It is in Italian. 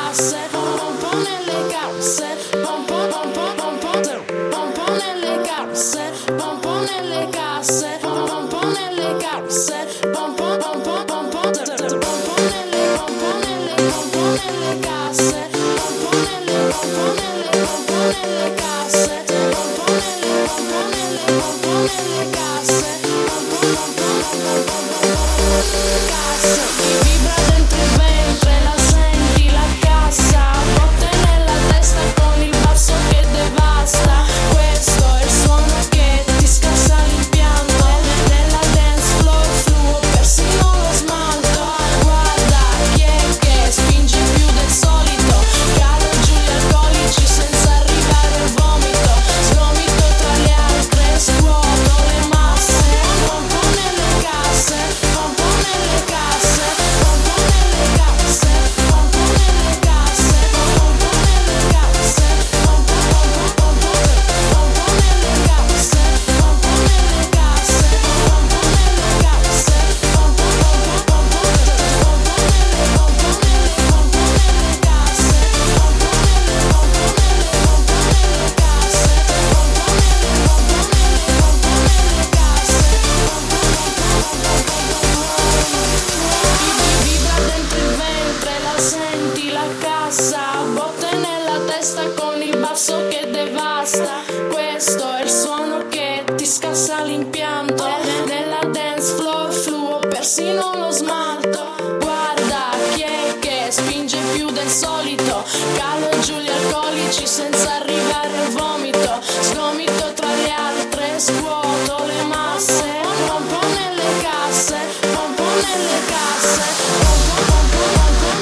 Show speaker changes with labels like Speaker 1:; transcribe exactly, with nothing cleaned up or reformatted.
Speaker 1: casse, un po' nelle casse, un po', un po', un po', un po' nelle casse, un po' nelle casse, un po' nelle casse, un po', un po', un po', un po' nelle, un po' nelle, un po' nelle casse, un po' nelle, un po' nelle, un po' nelle casse, un po' nelle, un po' nelle, un po' nelle casse, un po', un po', un po', un po', un po' nelle casse. Ti vibra dentro il ventre, la senti la cassa, botte nella testa con il basso che devasta. Questo è il suono che ti scassa l'impianto, nella dance floor fluo persino lo smalto. Guarda chi è che spinge più del solito, calo giù gli alcolici senza arrivare al vomito, sgomito tra le altre, scuoto le masse, un po' nelle casse, un po' nelle casse, un po' nelle casse, un po' nelle casse, un po' nelle casse, un po', un po', un po', un po' nelle casse, un po' nelle casse, un po' nelle casse, un po', un po', un po', un po' nelle, un po' nelle, un po' nelle casse, un po' nelle, un po' nelle, un po' nelle casse, un po' nelle, un po' nelle, un po' nelle casse, un po', un po', vibra dentro il ventre, la senti la cassa, botte nella testa con il basso che devasta. Questo è il suono che ti scassa l'impianto, nella dance floor fluo persino lo smalto. Guarda chi è che spinge più del solito, calo giù gli alcolici senza arrivare al vomito, sgomito tra le altre, scuoto le masse, un po' nelle casse, un po' nelle casse, un po', un po', un po'.